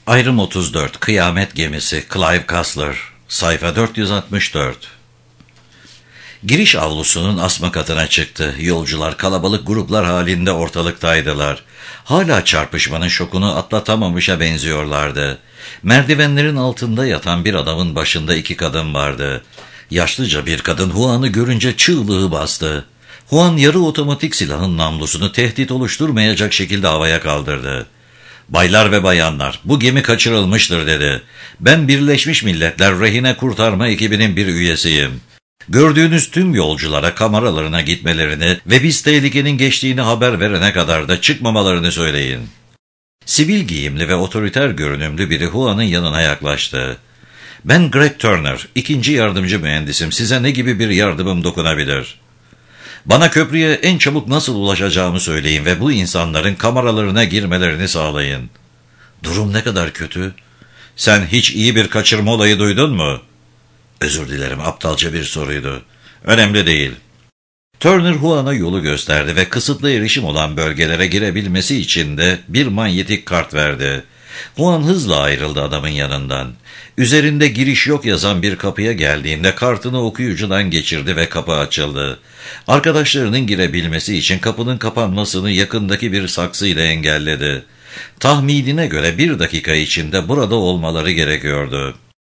Ayrım 34, Kıyamet Gemisi, Clive Cussler, sayfa 464. Giriş avlusunun asma katına çıktı. Yolcular kalabalık gruplar halinde ortalıktaydılar. Hala çarpışmanın şokunu atlatamamışa benziyorlardı. Merdivenlerin altında yatan bir adamın başında iki kadın vardı. Yaşlıca bir kadın Juan'ı görünce çığlığı bastı. Juan yarı otomatik silahın namlusunu tehdit oluşturmayacak şekilde havaya kaldırdı. "Baylar ve bayanlar, bu gemi kaçırılmıştır," dedi. "Ben Birleşmiş Milletler Rehine Kurtarma ekibinin bir üyesiyim. Gördüğünüz tüm yolculara kameralarına gitmelerini ve biz tehlikenin geçtiğini haber verene kadar da çıkmamalarını söyleyin." Sivil giyimli ve otoriter görünümlü biri Juan'ın yanına yaklaştı. "Ben Greg Turner, 2. yardımcı mühendisim. Size ne gibi bir yardımım dokunabilir?" "Bana köprüye en çabuk nasıl ulaşacağımı söyleyin ve bu insanların kameralarına girmelerini sağlayın." "Durum ne kadar kötü?" "Sen hiç iyi bir kaçırma olayı duydun mu?" "Özür dilerim, aptalca bir soruydu." "Önemli değil." Turner Juan'a yolu gösterdi ve kısıtlı erişim olan bölgelere girebilmesi için de bir manyetik kart verdi. Juan hızla ayrıldı adamın yanından. Üzerinde "giriş yok" yazan bir kapıya geldiğinde kartını okuyucudan geçirdi ve kapı açıldı. Arkadaşlarının girebilmesi için kapının kapanmasını yakındaki bir saksıyla engelledi. Tahminine göre 1 dakika içinde burada olmaları gerekiyordu.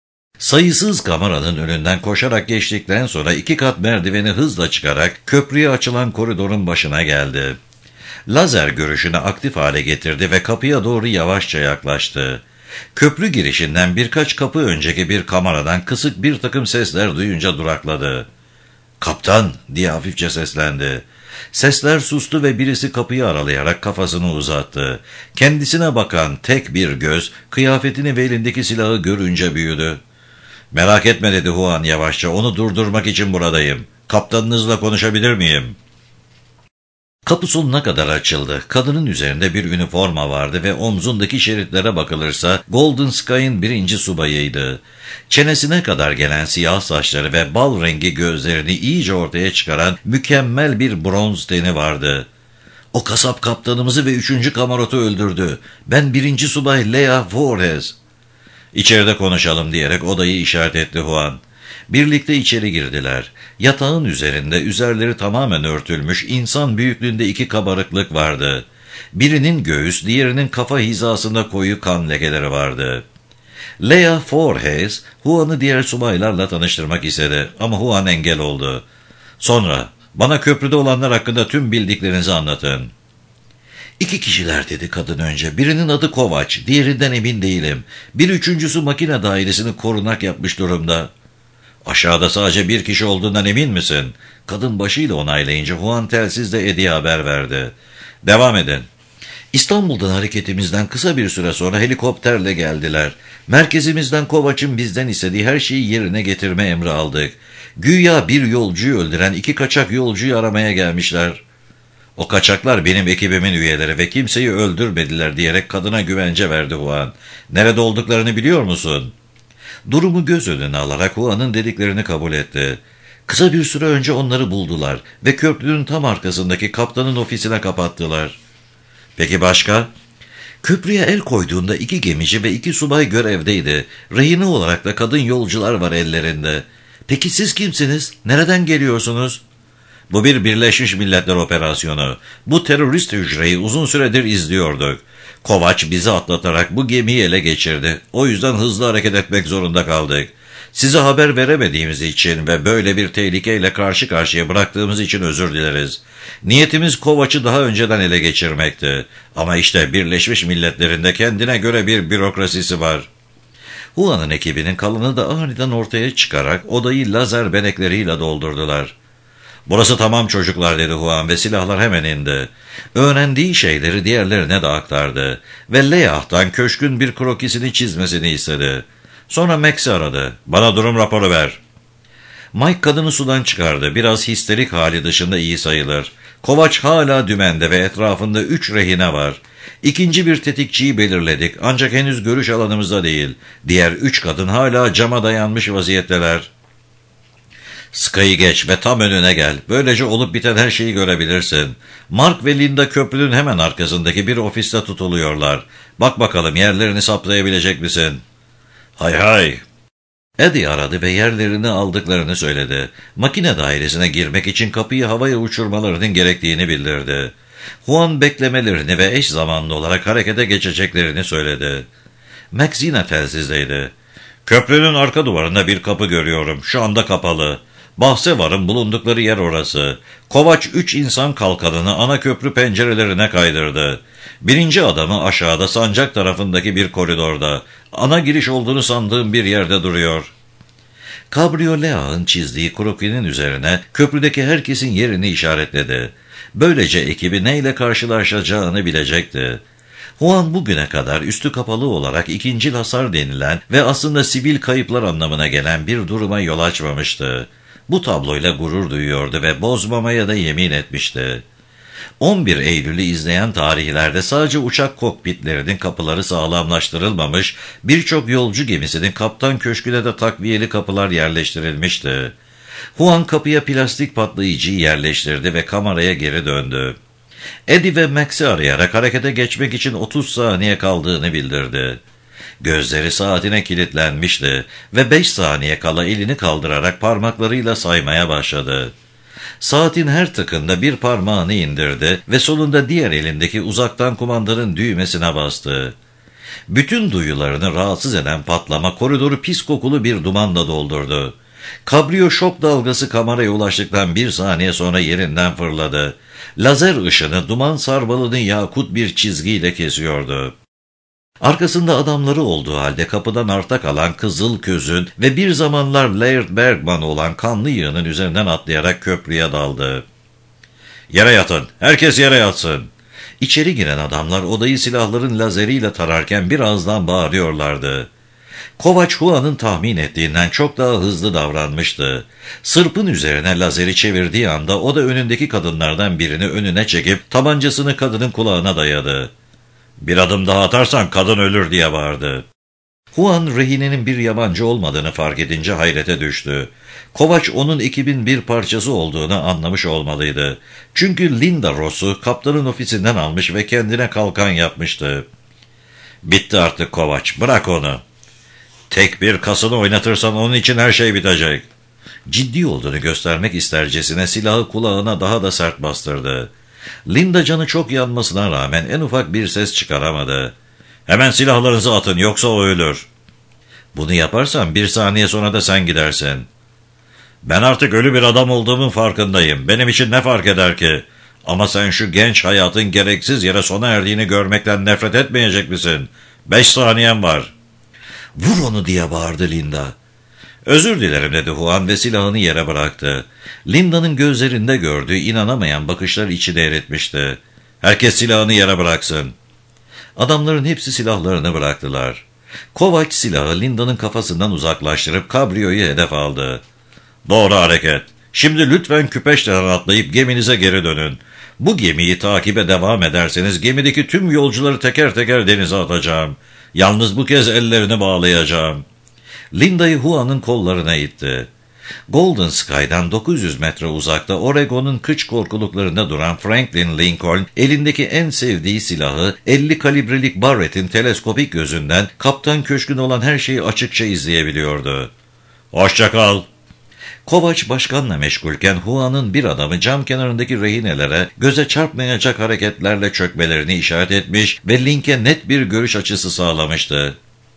Sayısız kameranın önünden koşarak geçtikten sonra 2 kat merdiveni hızla çıkarak köprüye açılan koridorun başına geldi. Lazer görüşünü aktif hale getirdi ve kapıya doğru yavaşça yaklaştı. Köprü girişinden birkaç kapı önceki bir kameradan kısık bir takım sesler duyunca durakladı. "Kaptan!" diye hafifçe seslendi. Sesler sustu ve birisi kapıyı aralayarak kafasını uzattı. Kendisine bakan tek bir göz, kıyafetini ve elindeki silahı görünce büyüdü. "Merak etme," dedi Juan yavaşça, "onu durdurmak için buradayım. Kaptanınızla konuşabilir miyim?" Kapı sonuna kadar açıldı. Kadının üzerinde bir üniforma vardı ve omzundaki şeritlere bakılırsa Golden Sky'ın 1. subayıydı. Çenesine kadar gelen siyah saçları ve bal rengi gözlerini iyice ortaya çıkaran mükemmel bir bronz teni vardı. "O kasap kaptanımızı ve 3. kamarotu öldürdü. Ben 1. subay Lea Voorhees." "İçeride konuşalım," diyerek odayı işaret etti Juan. Birlikte içeri girdiler. Yatağın üzerleri tamamen örtülmüş, insan büyüklüğünde 2 kabarıklık vardı. Birinin göğüs, diğerinin kafa hizasında koyu kan lekeleri vardı. Lea Voorhees, Juan'ı diğer subaylarla tanıştırmak istedi ama Juan engel oldu. "Sonra, bana köprüde olanlar hakkında tüm bildiklerinizi anlatın." "2 kişiler," dedi kadın önce. "Birinin adı Kovaç, diğerinden emin değilim. Bir üçüncüsü makine dairesini korunak yapmış durumda." "Aşağıda sadece 1 kişi olduğundan emin misin?" Kadın başıyla onaylayınca Juan telsizle Eddie'ye haber verdi. "Devam edin." "İstanbul'dan hareketimizden kısa bir süre sonra helikopterle geldiler. Merkezimizden Kovaç'ın bizden istediği her şeyi yerine getirme emri aldık. Güya bir yolcuyu öldüren 2 kaçak yolcuyu aramaya gelmişler." "O kaçaklar benim ekibimin üyeleri ve kimseyi öldürmediler," diyerek kadına güvence verdi Juan. "Nerede olduklarını biliyor musun?" Durumu göz önüne alarak Juan'ın dediklerini kabul etti. "Kısa bir süre önce onları buldular ve köprünün tam arkasındaki kaptanın ofisine kapattılar." "Peki başka?" "Köprüye el koyduğunda 2 gemici ve 2 subay görevdeydi. Rehine olarak da kadın yolcular var ellerinde." "Peki siz kimsiniz? Nereden geliyorsunuz?" "Bu bir Birleşmiş Milletler operasyonu. Bu terörist hücreyi uzun süredir izliyorduk. Kovaç bizi atlatarak bu gemiyi ele geçirdi. O yüzden hızlı hareket etmek zorunda kaldık. Size haber veremediğimiz için ve böyle bir tehlikeyle karşı karşıya bıraktığımız için özür dileriz. Niyetimiz Kovaç'ı daha önceden ele geçirmekti. Ama işte Birleşmiş Milletler'in de kendine göre bir bürokrasisi var." Juan'ın ekibinin kalanı da aniden ortaya çıkarak odayı lazer benekleriyle doldurdular. "Burası tamam çocuklar," dedi Juan ve silahlar hemen indi. Öğrendiği şeyleri diğerlerine de aktardı ve Leah'tan köşkün bir krokisini çizmesini istedi. Sonra Max'i aradı. "Bana durum raporu ver." Mike kadını sudan çıkardı. Biraz histerik hali dışında iyi sayılır. Kovaç hala dümende ve etrafında 3 rehine var. 2. bir tetikçiyi belirledik ancak henüz görüş alanımızda değil. Diğer 3 kadın hala cama dayanmış vaziyetteler. Sky'ı geç ve tam önüne gel. Böylece olup biten her şeyi görebilirsin. Mark ve Linda köprünün hemen arkasındaki bir ofiste tutuluyorlar. Bak bakalım yerlerini saplayabilecek misin? Hay hay. Eddie aradı ve yerlerini aldıklarını söyledi. Makine dairesine girmek için kapıyı havaya uçurmalarının gerektiğini bildirdi. Juan beklemelerini ve eş zamanlı olarak harekete geçeceklerini söyledi. Max yine telsizdeydi. Köprünün arka duvarında bir kapı görüyorum. Şu anda kapalı. Bahse varın bulundukları yer orası. Kovaç 3 insan kalkanını ana köprü pencerelerine kaydırdı. Birinci adamı aşağıda sancak tarafındaki bir koridorda. Ana giriş olduğunu sandığım bir yerde duruyor. Kabriolet'ın çizdiği krokinin üzerine köprüdeki herkesin yerini işaretledi. Böylece ekibi neyle karşılaşacağını bilecekti. Juan bugüne kadar üstü kapalı olarak ikincil hasar denilen ve aslında sivil kayıplar anlamına gelen bir duruma yol açmamıştı. Bu tabloyla gurur duyuyordu ve bozmamaya da yemin etmişti. 11 Eylül'ü izleyen tarihlerde sadece uçak kokpitlerinin kapıları sağlamlaştırılmamış, birçok yolcu gemisinin kaptan köşküne de takviyeli kapılar yerleştirilmişti. Juan kapıya plastik patlayıcıyı yerleştirdi ve kameraya geri döndü. Eddie ve Max'i arayarak harekete geçmek için 30 saniye kaldığını bildirdi. Gözleri saatine kilitlenmişti ve 5 saniye kala elini kaldırarak parmaklarıyla saymaya başladı. Saatin her tıkında bir parmağını indirdi ve sonunda diğer elindeki uzaktan kumandanın düğmesine bastı. Bütün duyularını rahatsız eden patlama koridoru pis kokulu bir dumanla doldurdu. Kabrio şok dalgası kameraya ulaştıktan 1 saniye sonra yerinden fırladı. Lazer ışını duman sarmalını yakut bir çizgiyle kesiyordu. Arkasında adamları olduğu halde kapıdan arta kalan Kızıl Köz'ün ve bir zamanlar Laird Bergman olan kanlı yığının üzerinden atlayarak köprüye daldı. ''Yere yatın, herkes yere yatsın.'' İçeri giren adamlar odayı silahların lazeriyle tararken birazdan bağırıyorlardı. Kovaç Juan'ın tahmin ettiğinden çok daha hızlı davranmıştı. Sırpın üzerine lazeri çevirdiği anda o da önündeki kadınlardan birini önüne çekip tabancasını kadının kulağına dayadı. ''Bir adım daha atarsan kadın ölür.'' diye bağırdı. Juan rehinenin bir yabancı olmadığını fark edince hayrete düştü. Kovaç onun ekibin bir parçası olduğunu anlamış olmalıydı. Çünkü Linda Ross'u kaptanın ofisinden almış ve kendine kalkan yapmıştı. ''Bitti artık Kovaç, bırak onu. Tek bir kasını oynatırsan onun için her şey bitecek.'' Ciddi olduğunu göstermek istercesine silahı kulağına daha da sert bastırdı. Linda canı çok yanmasına rağmen en ufak bir ses çıkaramadı. ''Hemen silahlarınızı atın, yoksa o ölür.'' ''Bunu yaparsan 1 saniye sonra da sen gidersin.'' ''Ben artık ölü bir adam olduğumun farkındayım. Benim için ne fark eder ki? Ama sen şu genç hayatın gereksiz yere sona erdiğini görmekten nefret etmeyecek misin? 5 saniyen var.'' ''Vur onu!'' diye bağırdı Linda. ''Özür dilerim.'' dedi Juan ve silahını yere bıraktı. Linda'nın gözlerinde gördüğü inanamayan bakışlar içi eritmişti. ''Herkes silahını yere bıraksın.'' Adamların hepsi silahlarını bıraktılar. Kovaç silahı Linda'nın kafasından uzaklaştırıp kabriyoyu hedef aldı. ''Doğru hareket. Şimdi lütfen küpeşten atlayıp geminize geri dönün. Bu gemiyi takibe devam ederseniz gemideki tüm yolcuları teker teker denize atacağım. Yalnız bu kez ellerini bağlayacağım.'' Linda'yı Juan'ın kollarına itti. Golden Sky'dan 900 metre uzakta Oregon'un kıç korkuluklarında duran Franklin Lincoln elindeki en sevdiği silahı 50 kalibrelik Barrett'in teleskopik gözünden kaptan köşkün olan her şeyi açıkça izleyebiliyordu. ''Hoşça kal.'' Kovaç başkanla meşgulken Juan'ın bir adamı cam kenarındaki rehinelere göze çarpmayacak hareketlerle çökmelerini işaret etmiş ve Link'e net bir görüş açısı sağlamıştı.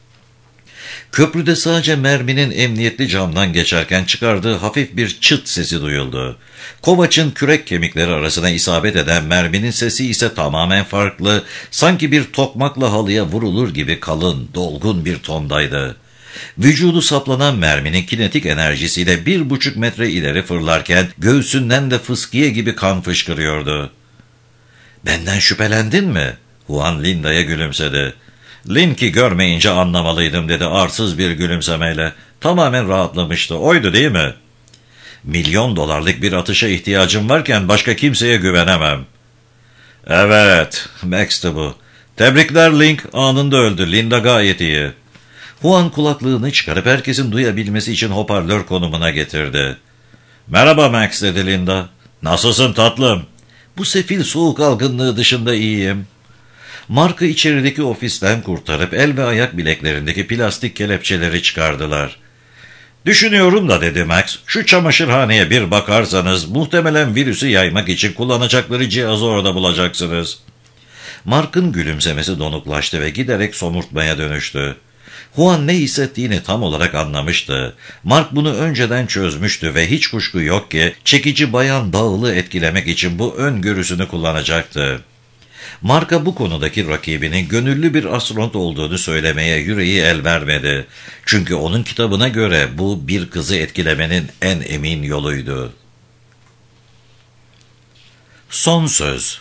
Köprüde sadece merminin emniyetli camdan geçerken çıkardığı hafif bir çıt sesi duyuldu. Kovaç'ın kürek kemikleri arasına isabet eden merminin sesi ise tamamen farklı, sanki bir tokmakla halıya vurulur gibi kalın, dolgun bir tondaydı. Vücudu saplanan merminin kinetik enerjisiyle 1,5 metre ileri fırlarken göğsünden de fıskiye gibi kan fışkırıyordu. ''Benden şüphelendin mi?'' Juan Linda'ya gülümsedi. ''Link'i görmeyince anlamalıydım.'' dedi arsız bir gülümsemeyle. Tamamen rahatlamıştı. Oydu değil mi? $1.000.000'lık bir atışa ihtiyacım varken başka kimseye güvenemem. ''Evet, Max'tı bu. Tebrikler Link, anında öldü. Linda gayet iyi.'' Juan kulaklığını çıkarıp herkesin duyabilmesi için hoparlör konumuna getirdi. "Merhaba Max," dedi Linda. "Nasılsın tatlım?" "Bu sefil soğuk algınlığı dışında iyiyim." Mark'ı içerideki ofisten kurtarıp el ve ayak bileklerindeki plastik kelepçeleri çıkardılar. "Düşünüyorum da," dedi Max, "şu çamaşırhaneye bir bakarsanız muhtemelen virüsü yaymak için kullanacakları cihazı orada bulacaksınız." Mark'ın gülümsemesi donuklaştı ve giderek somurtmaya dönüştü. Juan ne hissettiğini tam olarak anlamıştı. Mark bunu önceden çözmüştü ve hiç kuşku yok ki çekici bayan Dağıl'ı etkilemek için bu öngörüsünü kullanacaktı. Mark'a bu konudaki rakibinin gönüllü bir astronot olduğunu söylemeye yüreği el vermedi. Çünkü onun kitabına göre bu bir kızı etkilemenin en emin yoluydu. Son söz.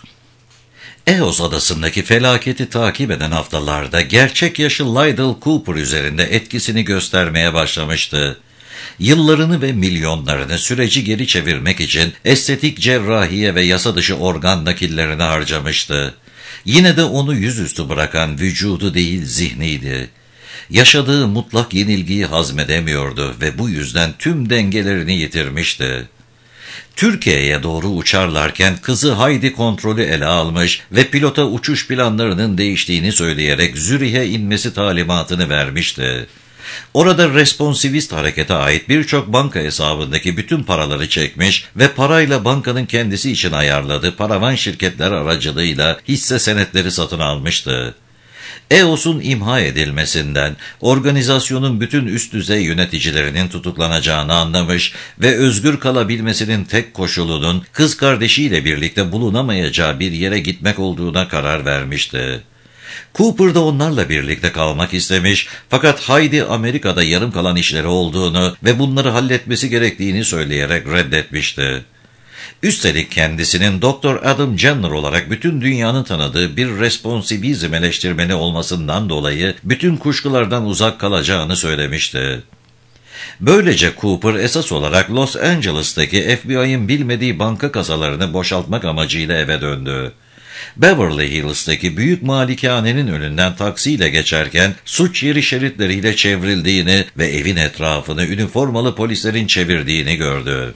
Eos adasındaki felaketi takip eden haftalarda gerçek yaşı Lydell Cooper üzerinde etkisini göstermeye başlamıştı. Yıllarını ve milyonlarını süreci geri çevirmek için estetik cerrahiye ve yasa dışı organ nakillerine harcamıştı. Yine de onu yüzüstü bırakan vücudu değil zihniydi. Yaşadığı mutlak yenilgiyi hazmedemiyordu ve bu yüzden tüm dengelerini yitirmişti. Türkiye'ye doğru uçarlarken kızı Heidi kontrolü ele almış ve pilota uçuş planlarının değiştiğini söyleyerek Zürih'e inmesi talimatını vermişti. Orada responsivist harekete ait birçok banka hesabındaki bütün paraları çekmiş ve parayla bankanın kendisi için ayarladığı paravan şirketler aracılığıyla hisse senetleri satın almıştı. EOS'un imha edilmesinden, organizasyonun bütün üst düzey yöneticilerinin tutuklanacağını anlamış ve özgür kalabilmesinin tek koşulunun kız kardeşiyle birlikte bulunamayacağı bir yere gitmek olduğuna karar vermişti. Cooper da onlarla birlikte kalmak istemiş fakat Heidi Amerika'da yarım kalan işleri olduğunu ve bunları halletmesi gerektiğini söyleyerek reddetmişti. Üstelik kendisinin Dr. Adam Jenner olarak bütün dünyanın tanıdığı bir responsivizm eleştirmeni olmasından dolayı bütün kuşkulardan uzak kalacağını söylemişti. Böylece Cooper esas olarak Los Angeles'taki FBI'ın bilmediği banka kasalarını boşaltmak amacıyla eve döndü. Beverly Hills'taki büyük malikanenin önünden taksiyle geçerken suç yeri şeritleriyle çevrildiğini ve evin etrafını üniformalı polislerin çevirdiğini gördü.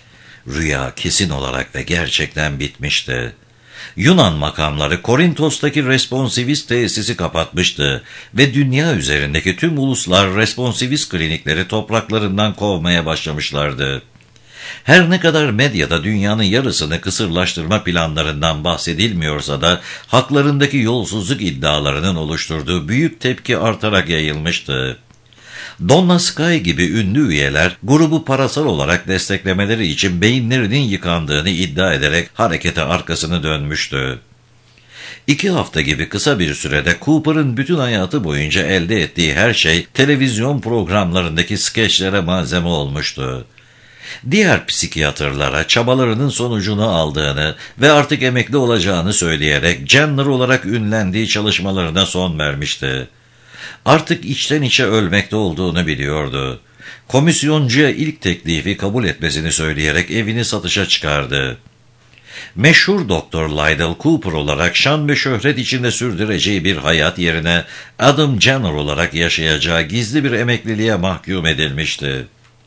Rüya kesin olarak ve gerçekten bitmişti. Yunan makamları Korintos'taki responsivist tesisi kapatmıştı ve dünya üzerindeki tüm uluslar responsivist klinikleri topraklarından kovmaya başlamışlardı. Her ne kadar medyada dünyanın yarısını kısırlaştırma planlarından bahsedilmiyorsa da haklarındaki yolsuzluk iddialarının oluşturduğu büyük tepki artarak yayılmıştı. Donna Sky gibi ünlü üyeler grubu parasal olarak desteklemeleri için beyinlerinin yıkandığını iddia ederek harekete arkasını dönmüştü. 2 hafta gibi kısa bir sürede Cooper'ın bütün hayatı boyunca elde ettiği her şey televizyon programlarındaki skeçlere malzeme olmuştu. Diğer psikiyatrlara çabalarının sonucunu aldığını ve artık emekli olacağını söyleyerek Jenner olarak ünlendiği çalışmalarına son vermişti. Artık içten içe ölmekte olduğunu biliyordu. Komisyoncuya ilk teklifi kabul etmesini söyleyerek evini satışa çıkardı. Meşhur Doktor Lydell Cooper olarak şan ve şöhret içinde sürdüreceği bir hayat yerine Adam Jenner olarak yaşayacağı gizli bir emekliliğe mahkum edilmişti.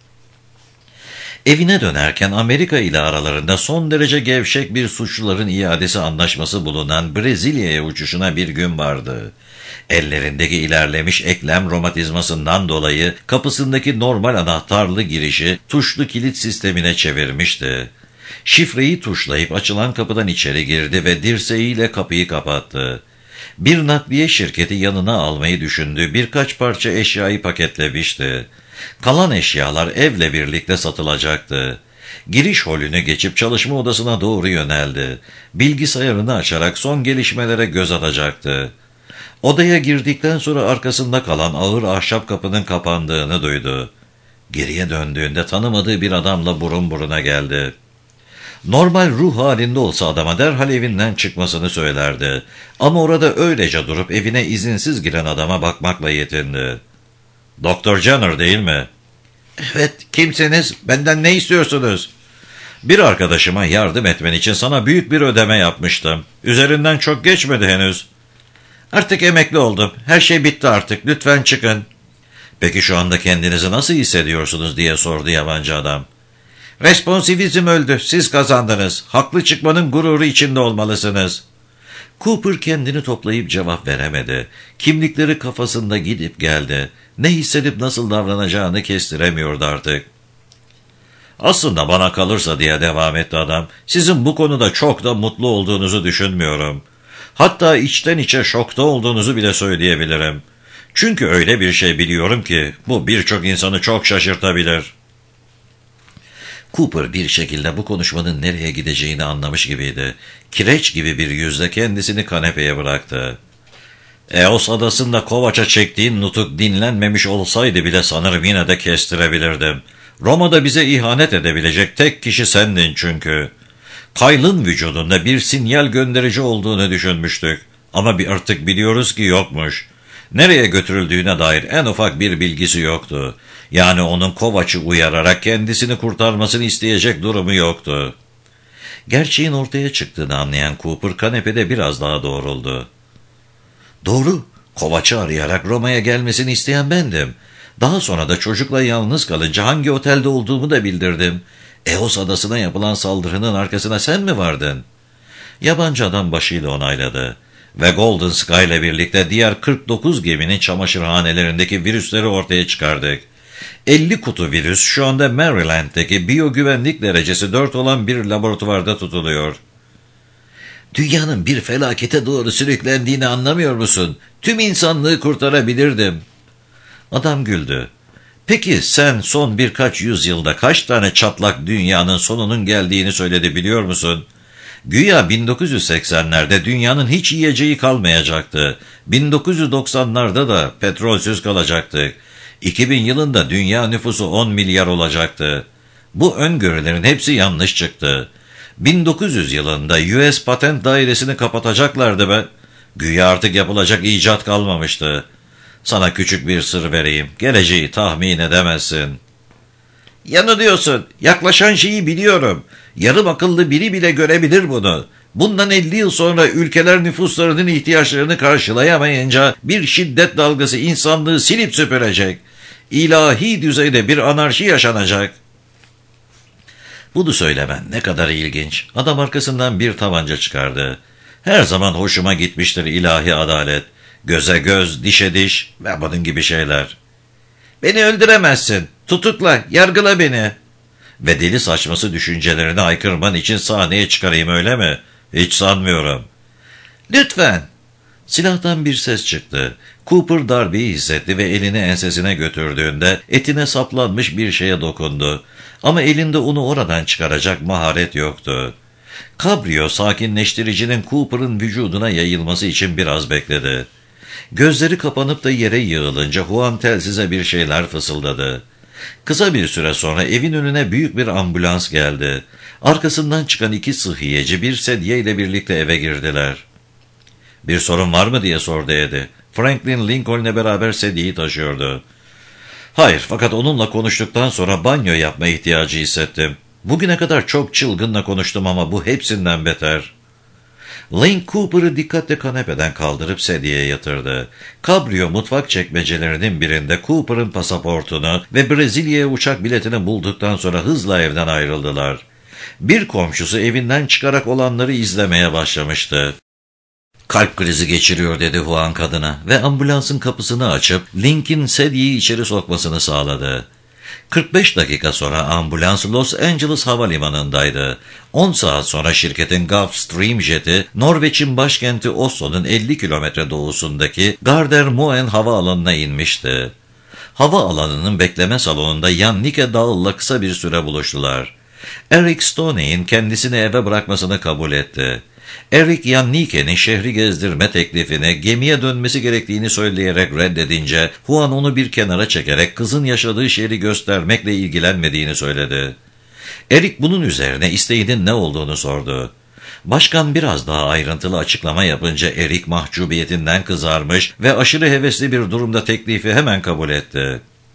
Evine dönerken Amerika ile aralarında son derece gevşek bir suçluların iadesi anlaşması bulunan Brezilya'ya uçuşuna bir gün vardı. Ellerindeki ilerlemiş eklem romatizmasından dolayı kapısındaki normal anahtarlı girişi tuşlu kilit sistemine çevirmişti. Şifreyi tuşlayıp açılan kapıdan içeri girdi ve dirseğiyle kapıyı kapattı. Bir nakliye şirketi yanına almayı düşündüğü birkaç parça eşyayı paketlemişti. Kalan eşyalar evle birlikte satılacaktı. Giriş holünü geçip çalışma odasına doğru yöneldi. Bilgisayarını açarak son gelişmelere göz atacaktı. Odaya girdikten sonra arkasında kalan ağır ahşap kapının kapandığını duydu. Geriye döndüğünde tanımadığı bir adamla burun buruna geldi. Normal ruh halinde olsa adama derhal evinden çıkmasını söylerdi. Ama orada öylece durup evine izinsiz giren adama bakmakla yetindi. "Doktor Jenner değil mi?" "Evet, kimsiniz? Benden ne istiyorsunuz?" "Bir arkadaşıma yardım etmen için sana büyük bir ödeme yapmıştım. Üzerinden çok geçmedi henüz." "Artık emekli oldum. Her şey bitti artık. Lütfen çıkın." "Peki şu anda kendinizi nasıl hissediyorsunuz?" diye sordu yabancı adam. Responsivizm öldü, siz kazandınız. Haklı çıkmanın gururu içinde olmalısınız. Cooper kendini toplayıp cevap veremedi. Kimlikleri kafasında gidip geldi. Ne hissedip nasıl davranacağını kestiremiyordu artık. Aslında bana kalırsa diye devam etti adam, sizin bu konuda çok da mutlu olduğunuzu düşünmüyorum. Hatta içten içe şokta olduğunuzu bile söyleyebilirim. Çünkü öyle bir şey biliyorum ki bu birçok insanı çok şaşırtabilir. Cooper bir şekilde bu konuşmanın nereye gideceğini anlamış gibiydi. Kireç gibi bir yüzle kendisini kanepeye bıraktı. Eos adasında Kovaç'a çektiğin nutuk dinlenmemiş olsaydı bile sanırım yine de kestirebilirdim. Roma'da bize ihanet edebilecek tek kişi sendin çünkü. Kyle'ın vücudunda bir sinyal gönderici olduğunu düşünmüştük. Ama artık biliyoruz ki yokmuş. Nereye götürüldüğüne dair en ufak bir bilgisi yoktu. Yani onun Kovaç'ı uyararak kendisini kurtarmasını isteyecek durumu yoktu. Gerçeğin ortaya çıktığını anlayan Cooper kanepede biraz daha doğruldu. Doğru, Kovaç'ı arayarak Roma'ya gelmesini isteyen bendim. Daha sonra da çocukla yalnız kalınca hangi otelde olduğumu da bildirdim. Eos adasına yapılan saldırının arkasına sen mi vardın? Yabancı adam başıyla onayladı. Ve Golden Sky ile birlikte diğer 49 geminin çamaşırhanelerindeki virüsleri ortaya çıkardık. 50 kutu virüs şu anda Maryland'deki biyogüvenlik derecesi 4 olan bir laboratuvarda tutuluyor. Dünyanın bir felakete doğru sürüklendiğini anlamıyor musun? Tüm insanlığı kurtarabilirdim. Adam güldü. Peki sen son birkaç yüzyılda kaç tane çatlak dünyanın sonunun geldiğini söyledi biliyor musun? Güya 1980'lerde dünyanın hiç yiyeceği kalmayacaktı. 1990'larda da petrolsüz kalacaktık. 2000 yılında dünya nüfusu 10 milyar olacaktı. Bu öngörülerin hepsi yanlış çıktı. 1900 yılında US Patent Dairesi'ni kapatacaklardı be. Güya artık yapılacak icat kalmamıştı. Sana küçük bir sır vereyim. Geleceği tahmin edemezsin. Yanılıyorsun. Yaklaşan şeyi biliyorum. Yarım akıllı biri bile görebilir bunu. Bundan 50 yıl sonra ülkeler nüfuslarının ihtiyaçlarını karşılayamayınca bir şiddet dalgası insanlığı silip süpürecek. İlahi düzeyde bir anarşi yaşanacak. Bunu söylemen ne kadar ilginç. Adam arkasından bir tabanca çıkardı. Her zaman hoşuma gitmiştir ilahi adalet. Göze göz, dişe diş ve bunun gibi şeyler. Beni öldüremezsin. Tutukla, yargıla beni. Ve deli saçması düşüncelerini aykırman için sahneye çıkarayım öyle mi? Hiç sanmıyorum. Lütfen. Silahtan bir ses çıktı. Cooper darbeyi hissetti ve elini ensesine götürdüğünde etine saplanmış bir şeye dokundu. Ama elinde onu oradan çıkaracak maharet yoktu. Cabrio sakinleştiricinin Cooper'ın vücuduna yayılması için biraz bekledi. Gözleri kapanıp da yere yığılınca Juan telsize bir şeyler fısıldadı. Kısa bir süre sonra evin önüne büyük bir ambulans geldi. Arkasından çıkan 2 sıhhiyeci bir sedye ile birlikte eve girdiler. Bir sorun var mı diye sordu Eddie. Franklin Lincoln'le beraber sedyeyi taşıyordu. Hayır, fakat onunla konuştuktan sonra banyo yapma ihtiyacı hissettim. Bugüne kadar çok çılgınla konuştum ama bu hepsinden beter. Lane Cooper'ı dikkatle kanepeden kaldırıp sedyeye yatırdı. Cabrio mutfak çekmecelerinin birinde Cooper'ın pasaportunu ve Brezilya'ya uçak biletini bulduktan sonra hızla evden ayrıldılar. Bir komşusu evinden çıkarak olanları izlemeye başlamıştı. Kalp krizi geçiriyor dedi Juan kadına ve ambulansın kapısını açıp Link'in sedyeyi içeri sokmasını sağladı. 45 dakika sonra ambulans Los Angeles havalimanındaydı. 10 saat sonra şirketin Gulfstream jeti Norveç'in başkenti Oslo'nun 50 kilometre doğusundaki Gardermoen havaalanına inmişti. Havaalanının bekleme salonunda Jan Nike Dahl'la kısa bir süre buluştular. Eric Stoney'in kendisini eve bırakmasını kabul etti. Eric Jan Nike'nin şehri gezdirme teklifini gemiye dönmesi gerektiğini söyleyerek reddedince Juan onu bir kenara çekerek kızın yaşadığı şehri göstermekle ilgilenmediğini söyledi. Eric bunun üzerine isteğinin ne olduğunu sordu. Başkan biraz daha ayrıntılı açıklama yapınca Eric mahcubiyetinden kızarmış ve aşırı hevesli bir durumda teklifi hemen kabul etti.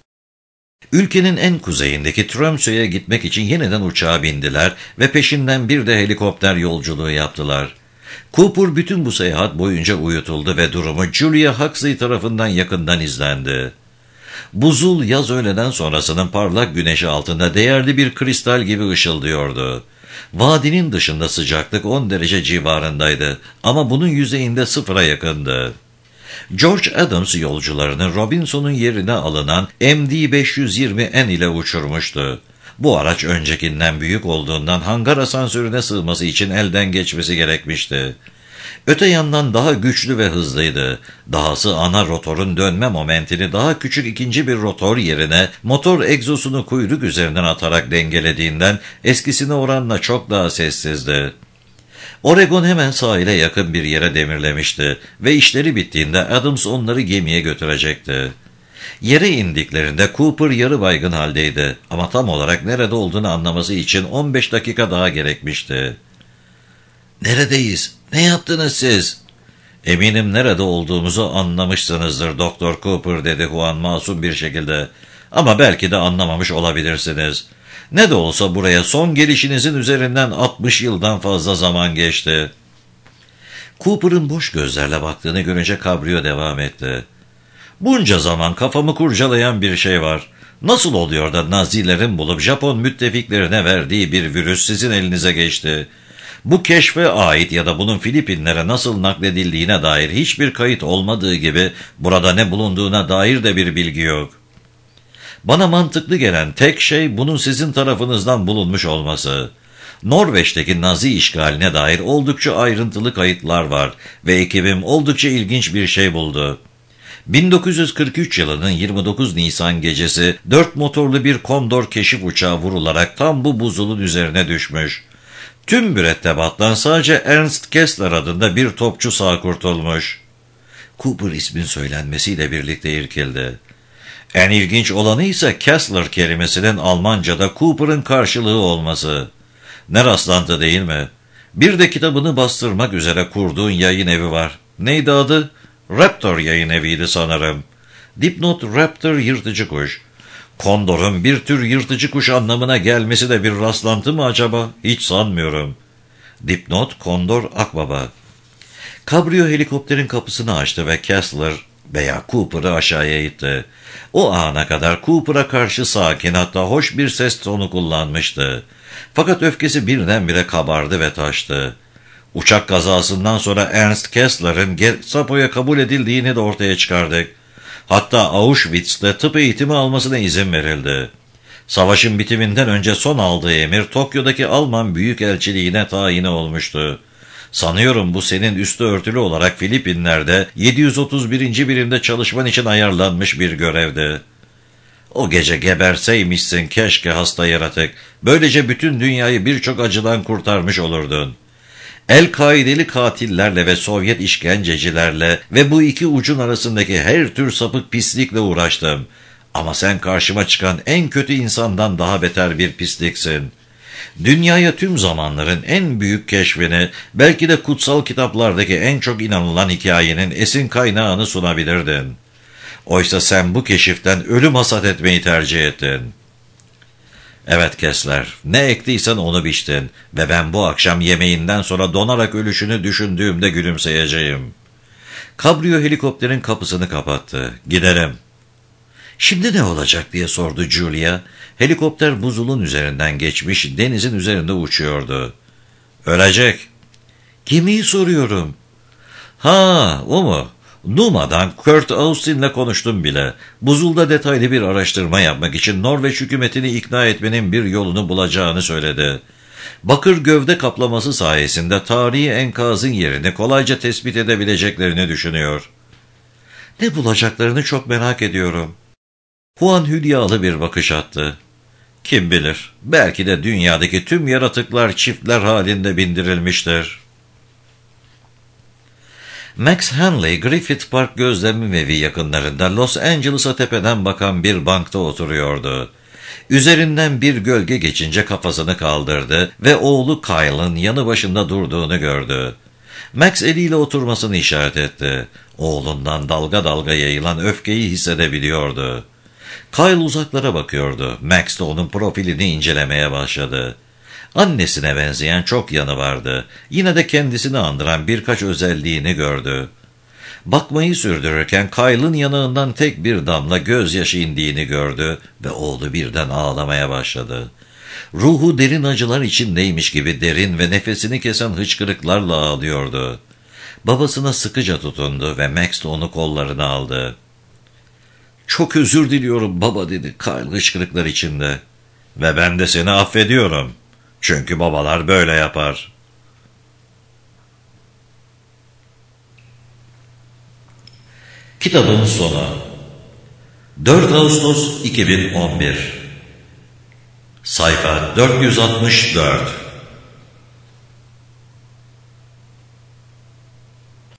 Ülkenin en kuzeyindeki Tromsø'ye gitmek için yeniden uçağa bindiler ve peşinden bir de helikopter yolculuğu yaptılar. Cooper bütün bu seyahat boyunca uyutuldu ve durumu Julia Huxley tarafından yakından izlendi. Buzul yaz öğleden sonrasının parlak güneşi altında değerli bir kristal gibi ışıldıyordu. Vadinin dışında sıcaklık 10 derece civarındaydı ama bunun yüzeyinde sıfıra yakındı. George Adams yolcularını Robinson'un yerine alınan MD-520N ile uçurmuştu. Bu araç öncekinden büyük olduğundan hangar asansörüne sığması için elden geçmesi gerekmişti. Öte yandan daha güçlü ve hızlıydı. Dahası ana rotorun dönme momentini daha küçük ikinci bir rotor yerine motor egzosunu kuyruk üzerinden atarak dengelediğinden eskisine oranla çok daha sessizdi. Oregon hemen sahile yakın bir yere demirlemişti ve işleri bittiğinde Adams onları gemiye götürecekti. Yere indiklerinde Cooper yarı baygın haldeydi ama tam olarak nerede olduğunu anlaması için 15 dakika daha gerekmişti. "Neredeyiz? Ne yaptınız siz?" "Eminim nerede olduğumuzu anlamışsınızdır Doktor Cooper," dedi Juan masum bir şekilde. "Ama belki de anlamamış olabilirsiniz. Ne de olsa buraya son gelişinizin üzerinden 60 yıldan fazla zaman geçti." Cooper'ın boş gözlerle baktığını görünce kabrio devam etti. "Bunca zaman kafamı kurcalayan bir şey var. Nasıl oluyor da Nazilerin bulup Japon müttefiklerine verdiği bir virüs sizin elinize geçti? Bu keşfe ait ya da bunun Filipinlere nasıl nakledildiğine dair hiçbir kayıt olmadığı gibi burada ne bulunduğuna dair de bir bilgi yok. Bana mantıklı gelen tek şey bunun sizin tarafınızdan bulunmuş olması. Norveç'teki Nazi işgaline dair oldukça ayrıntılı kayıtlar var ve ekibim oldukça ilginç bir şey buldu. 1943 yılının 29 Nisan gecesi 4 motorlu bir Kondor keşif uçağı vurularak tam bu buzulun üzerine düşmüş. Tüm mürettebattan sadece Ernst Kessler adında bir topçu sağ kurtulmuş." Cooper ismin söylenmesiyle birlikte irkildi. En ilginç olanı ise Kessler kelimesinin Almanca'da Cooper'ın karşılığı olması. Ne rastlantı değil mi? Bir de kitabını bastırmak üzere kurduğun yayın evi var. Neydi adı? Raptor yayın eviydi sanırım. Dipnot Raptor yırtıcı kuş. Kondor'un bir tür yırtıcı kuş anlamına gelmesi de bir rastlantı mı acaba? Hiç sanmıyorum. Dipnot Kondor Akbaba. Kabrio helikopterin kapısını açtı ve Kessler veya Cooper'ı aşağıya itti. O ana kadar Cooper'a karşı sakin hatta hoş bir ses tonu kullanmıştı. Fakat öfkesi birdenbire kabardı ve taştı. Uçak kazasından sonra Ernst Kessler'ın Gestapo'ya kabul edildiğini de ortaya çıkardık. Hatta Auschwitz'te tıp eğitimi almasına izin verildi. Savaşın bitiminden önce son aldığı emir Tokyo'daki Alman Büyükelçiliğine tayini olmuştu. Sanıyorum bu senin üstü örtülü olarak Filipinler'de 731. birimde çalışman için ayarlanmış bir görevdi. O gece geberseymişsin keşke hasta yaratık. Böylece bütün dünyayı birçok acıdan kurtarmış olurdun. El-Kaideli katillerle ve Sovyet işkencecilerle ve bu iki ucun arasındaki her tür sapık pislikle uğraştım. Ama sen karşıma çıkan en kötü insandan daha beter bir pisliksin. Dünyaya tüm zamanların en büyük keşfini, belki de kutsal kitaplardaki en çok inanılan hikayenin esin kaynağını sunabilirdin. Oysa sen bu keşiften ölüm hasat etmeyi tercih ettin. Evet Kessler, ne ektiysen onu biçtin ve ben bu akşam yemeğinden sonra donarak ölüşünü düşündüğümde gülümseyeceğim. Kabrio helikopterin kapısını kapattı. "Gidelim." "Şimdi ne olacak?" diye sordu Julia. Helikopter buzulun üzerinden geçmiş, denizin üzerinde uçuyordu. "Ölecek." "Kimi soruyorum?" "Ha, o mu? Numa'dan Kurt Austin'le konuştum bile. Buzulda detaylı bir araştırma yapmak için Norveç hükümetini ikna etmenin bir yolunu bulacağını söyledi. Bakır gövde kaplaması sayesinde tarihi enkazın yerini kolayca tespit edebileceklerini düşünüyor. Ne bulacaklarını çok merak ediyorum. Juan hülyalı bir bakış attı. Kim bilir, belki de dünyadaki tüm yaratıklar çiftler halinde bindirilmiştir. Max Hanley, Griffith Park gözlemim evi yakınlarında Los Angeles'a tepeden bakan bir bankta oturuyordu. Üzerinden bir gölge geçince kafasını kaldırdı ve oğlu Kyle'ın yanı başında durduğunu gördü. Max eliyle oturmasını işaret etti. Oğlundan dalga dalga yayılan öfkeyi hissedebiliyordu. Kyle uzaklara bakıyordu. Max de onun profilini incelemeye başladı. Annesine benzeyen çok yanı vardı. Yine de kendisini andıran birkaç özelliğini gördü. Bakmayı sürdürürken Kyle'ın yanağından tek bir damla gözyaşı indiğini gördü ve oğlu birden ağlamaya başladı. Ruhu derin acılar içindeymiş gibi derin ve nefesini kesen hıçkırıklarla ağlıyordu. Babasına sıkıca tutundu ve Max de onu kollarına aldı. "Çok özür diliyorum baba," dedi Kyle hıçkırıklar içinde. "Ve ben de seni affediyorum. Çünkü babalar böyle yapar." Kitabın sonu. 4 Ağustos 2011. Sayfa 464.